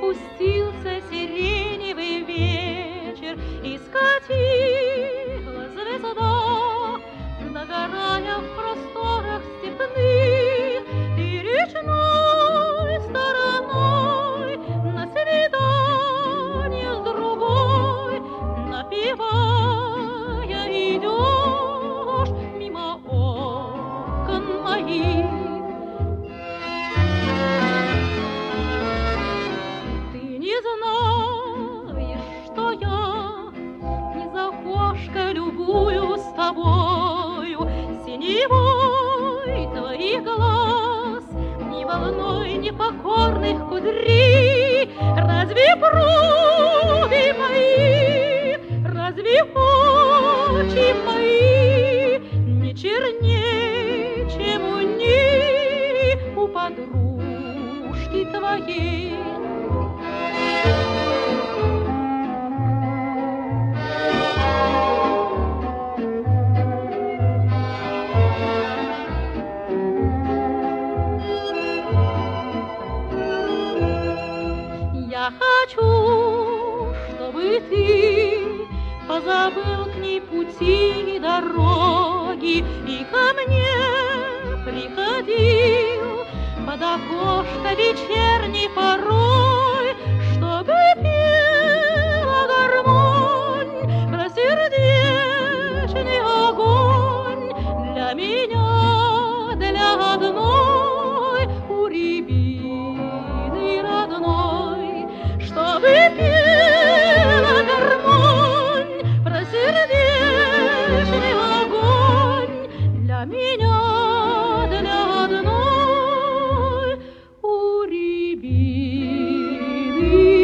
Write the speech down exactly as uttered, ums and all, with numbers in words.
Опустился сиреневый вечер, и скатилась звезда, догорая в просторах степных и речной стороной, на свидание с другой, напевая, идешь мимо окон моих. Любую с тобою, синевой твоих глаз, ни волной непокорных кудрей. Разве брови мои, разве очи мои не чернее, чем у них, у подружки твоей? Я хочу, чтобы ты позабыл к ней пути и дороги, и ко мне приходил под окошко вечерней порой, чтобы пела гармонь про сердечный огонь для меня, для одной у рябины родной. Чтобы пела гармонь про сердечный огонь для меня, для одной у рябины